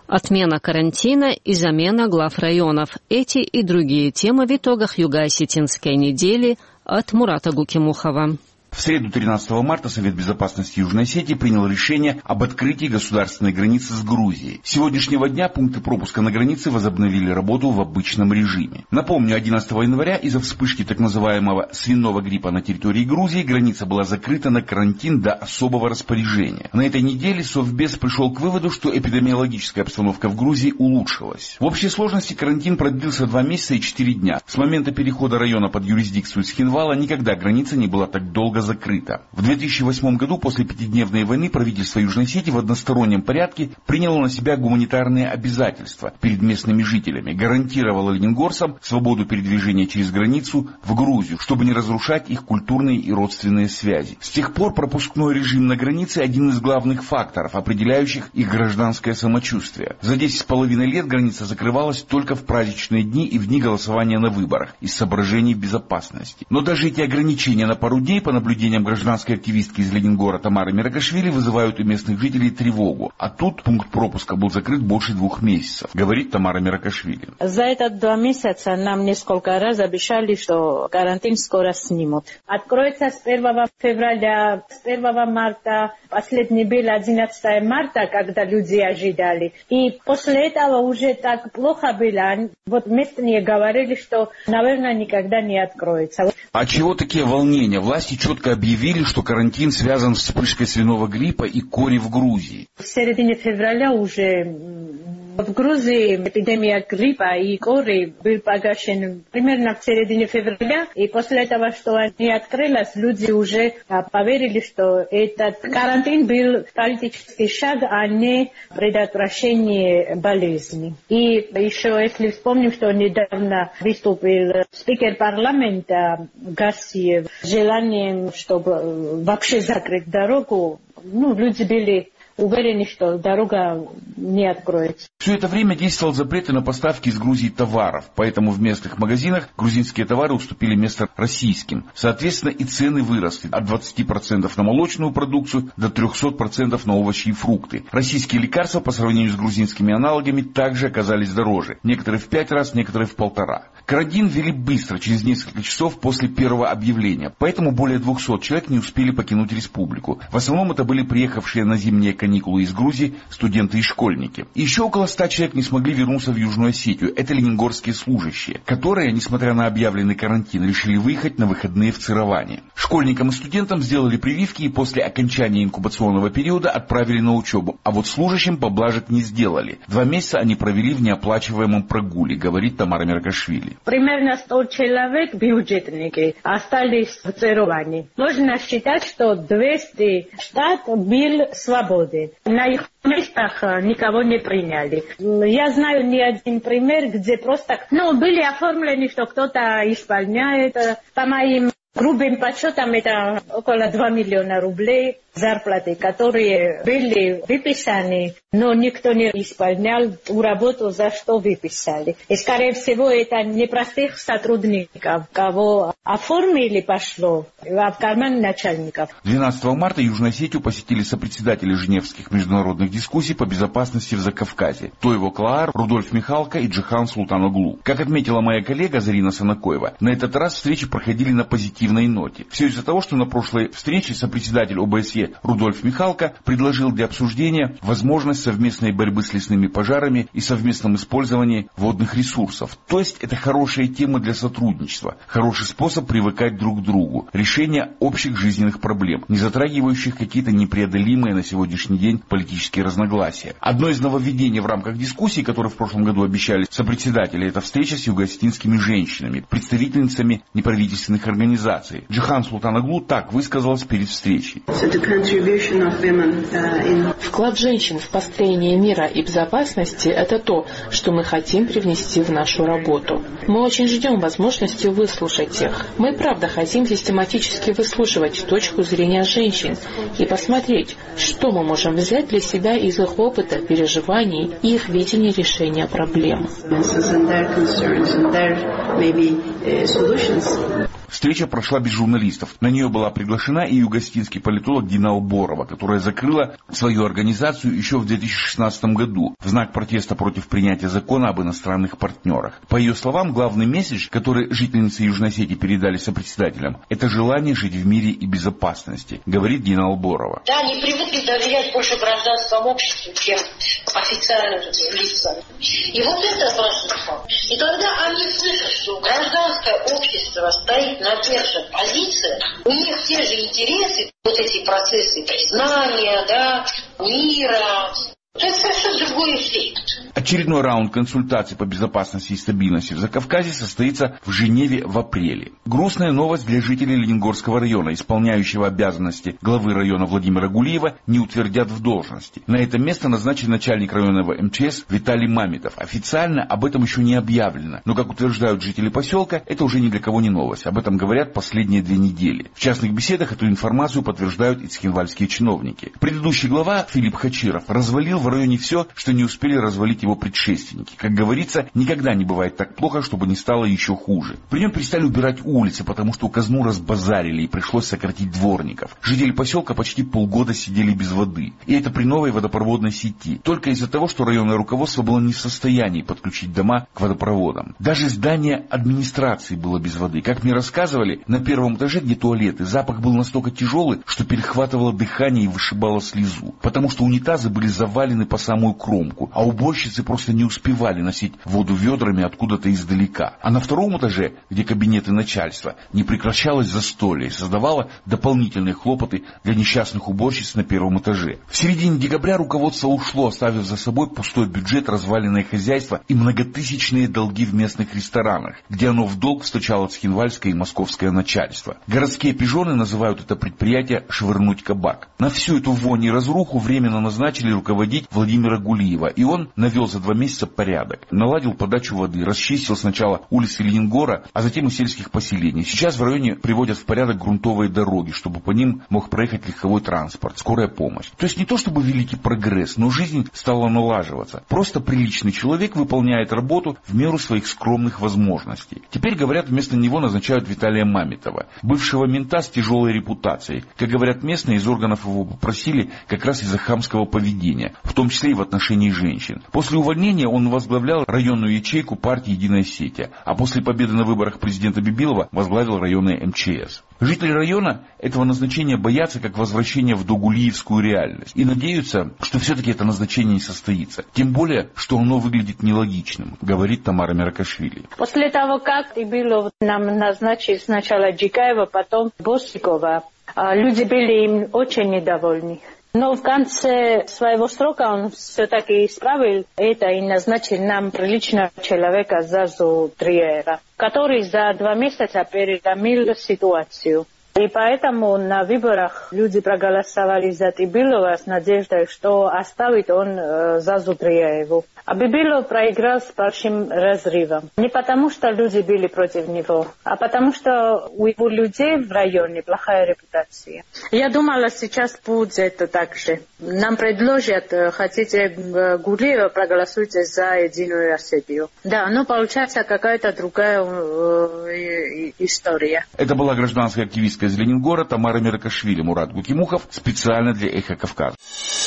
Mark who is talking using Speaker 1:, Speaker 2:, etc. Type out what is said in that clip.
Speaker 1: Отмена карантина и замена глав районов. Эти и другие темы в итогах Юго-Осетинской недели от Мурата Гукимухова.
Speaker 2: В среду 13 марта Совет безопасности Южной Осетии принял решение об открытии государственной границы с Грузией. С сегодняшнего дня пункты пропуска на границе возобновили работу в обычном режиме. Напомню, 11 января из-за вспышки так называемого свиного гриппа на территории Грузии граница была закрыта на карантин до особого распоряжения. На этой неделе Совбез пришел к выводу, что эпидемиологическая обстановка в Грузии улучшилась. В общей сложности карантин продлился 2 месяца и 4 дня. С момента перехода района под юрисдикцию Схинвала никогда граница не была так долго закрыта. В 2008 году, после 5-дневной войны, правительство Южной Осетии в одностороннем порядке приняло на себя гуманитарные обязательства перед местными жителями, гарантировало лениногорцам свободу передвижения через границу в Грузию, чтобы не разрушать их культурные и родственные связи. С тех пор пропускной режим на границе один из главных факторов, определяющих их гражданское самочувствие. За 10,5 лет граница закрывалась только в праздничные дни и в дни голосования на выборах из соображений безопасности. Но даже эти ограничения на пару дней по наблюдениям гражданской активистки из Ленингора Тамары Миракашвили вызывают у местных жителей тревогу. А тут пункт пропуска был закрыт больше 2 месяцев, говорит Тамара Миракашвили.
Speaker 3: За это 2 месяца нам несколько раз обещали, что карантин скоро снимут. Откроется с 1 февраля, с 1 марта, последний был 11 марта, когда люди ожидали. И после этого уже так плохо было. Вот местные говорили, что, наверное, никогда не откроется.
Speaker 2: А чего такие волнения? Власти четко объявили, что карантин связан с вспышкой свиного гриппа и кори в Грузии.
Speaker 3: В середине февраля уже в Грузии эпидемия гриппа и кори был погашен примерно в середине февраля. И после этого, что они открылись, люди уже поверили, что этот карантин был политический шаг, а не предотвращение болезни. И еще, если вспомним, что недавно выступил спикер парламента Гарсиев с желанием, чтобы вообще закрыть дорогу, люди были уверены, что дорога не откроется.
Speaker 2: Все это время действовал запрет на поставки из Грузии товаров, поэтому в местных магазинах грузинские товары уступили место российским. Соответственно, и цены выросли от 20% на молочную продукцию до 300% на овощи и фрукты. Российские лекарства по сравнению с грузинскими аналогами также оказались дороже. Некоторые в 5 раз, некоторые в 1,5. Карантин ввели быстро, через несколько часов после первого объявления, поэтому более 200 человек не успели покинуть республику. В основном это были приехавшие на зимние каникулы из Грузии студенты и школьники. И еще около 100 человек не смогли вернуться в Южную Осетию. Это ленингорские служащие, которые, несмотря на объявленный карантин, решили выехать на выходные в Цироване. Школьникам и студентам сделали прививки и после окончания инкубационного периода отправили на учебу. А вот служащим поблажек не сделали. 2 месяца они провели в неоплачиваемом прогуле, говорит Тамара Миракашвили.
Speaker 3: Примерно 100 человек бюджетники остались в Цироване. Можно считать, что 200 штат был свободен. На их местах никого не приняли. Я знаю не один пример, где просто были оформлены, что кто-то исполняет. По моим грубым подсчетам это около 2 миллиона рублей зарплаты, которые были выписаны, но никто не исполнял ту работу, за что выписали. И, скорее всего, это не простых сотрудников, кого оформили, пошло, а в карман начальников.
Speaker 2: 12 марта Южную Осетию посетили сопредседатели Женевских международных дискуссий по безопасности в Закавказье Тойво Клаар, Рудольф Михалко и Джихан Султаноглу. Как отметила моя коллега Зарина Санакоева, на этот раз встречи проходили на позитивной ноте. Все из-за того, что на прошлой встрече сопредседатель ОБСЕ Рудольф Михалко предложил для обсуждения возможность совместной борьбы с лесными пожарами и совместном использовании водных ресурсов. То есть это хорошая тема для сотрудничества, хороший способ привыкать друг к другу, решение общих жизненных проблем, не затрагивающих какие-то непреодолимые на сегодняшний день политические разногласия. Одно из нововведений в рамках дискуссий, которые в прошлом году обещали сопредседатели, это встреча с юго-осетинскими женщинами, представительницами неправительственных организаций. Джихан Султаноглу так высказалась перед встречей.
Speaker 4: Вклад женщин в построение мира и безопасности – это то, что мы хотим привнести в нашу работу. Мы очень ждем возможности выслушать их. Мы правда хотим систематически выслушивать точку зрения женщин и посмотреть, что мы можем взять для себя из их опыта, переживаний и их видения решения проблем.
Speaker 2: Встреча прошла без журналистов. На нее была приглашена и югостинский политолог Дина Алборова, которая закрыла свою организацию еще в 2016 году в знак протеста против принятия закона об иностранных партнерах. По ее словам, главный месседж, который жительницы Южной Осетии передали сопредседателям, это желание жить в мире и безопасности, говорит Дина Алборова.
Speaker 5: Да, они привыкли доверять больше гражданскому обществу, чем официальным лицам. И вот это важно. И когда они слышат, что гражданское общество стоит на тех же позициях, у них те же интересы, вот эти процессы признания, да, мира, это совершенно другой эффект.
Speaker 2: Очередной раунд консультаций по безопасности и стабильности в Закавказье состоится в Женеве в апреле. Грустная новость для жителей Лениногорского района. Исполняющего обязанности главы района Владимира Гулиева не утвердят в должности. На это место назначен начальник районного МЧС Виталий Мамедов. Официально об этом еще не объявлено. Но, как утверждают жители поселка, это уже ни для кого не новость. Об этом говорят последние 2 недели. В частных беседах эту информацию подтверждают и цхинвальские чиновники. Предыдущий глава Филипп Хачиров развалил в районе все, что не успели развалить его предшественники. Как говорится, никогда не бывает так плохо, чтобы не стало еще хуже. При нем перестали убирать улицы, потому что казну разбазарили и пришлось сократить дворников. Жители поселка почти полгода сидели без воды. И это при новой водопроводной сети. Только из-за того, что районное руководство было не в состоянии подключить дома к водопроводам. Даже здание администрации было без воды. Как мне рассказывали, на первом этаже, где туалеты, запах был настолько тяжелый, что перехватывало дыхание и вышибало слезу. Потому что унитазы были завалены по самую кромку, а уборщицы просто не успевали носить воду ведрами откуда-то издалека. А на втором этаже, где кабинеты начальства, не прекращалось застолье и создавало дополнительные хлопоты для несчастных уборщиц на первом этаже. В середине декабря руководство ушло, оставив за собой пустой бюджет, разваленное хозяйство и многотысячные долги в местных ресторанах, где оно в долг встречало цхинвальское и московское начальство. Городские пижоны называют это предприятие «швырнуть кабак». На всю эту вонь и разруху временно назначили руководить Владимира Гулиева, и он навел за 2 месяца порядок. Наладил подачу воды, расчистил сначала улицы Ленингора, а затем и сельских поселений. Сейчас в районе приводят в порядок грунтовые дороги, чтобы по ним мог проехать легковой транспорт, скорая помощь. То есть не то чтобы великий прогресс, но жизнь стала налаживаться. Просто приличный человек выполняет работу в меру своих скромных возможностей. Теперь, говорят, вместо него назначают Виталия Мамедова, бывшего мента с тяжелой репутацией. Как говорят местные, из органов его попросили как раз из-за хамского поведения, в том числе и в отношении женщин. После увольнения он возглавлял районную ячейку партии «Единая Осетия», а после победы на выборах президента Бибилова возглавил районный МЧС. Жители района этого назначения боятся как возвращения в догулиевскую реальность и надеются, что все-таки это назначение не состоится. Тем более, что оно выглядит нелогичным, говорит Тамара Меркашвили.
Speaker 3: После того, как Бибилов нам назначил сначала Джикаева, потом Босикова, люди были им очень недовольны. Но в конце своего срока он все-таки исправил это и назначил нам приличного человека Зазу Триера, который за 2 месяца переломил ситуацию. И поэтому на выборах люди проголосовали за Бибилова с надеждой, что оставит он Зазу Триеру. А Бибилов проиграл с большим разрывом. Не потому, что люди были против него, а потому, что у его людей в районе плохая репутация. Я думала, сейчас будет так же. Нам предложат, хотите Гулиева, проголосуйте за Единую Осетию. Да, но получается какая-то другая история.
Speaker 2: Это была гражданская активистка из Ленингора Тамара Меркашвили. Мурат Гукимухов специально для «Эхо Кавказа».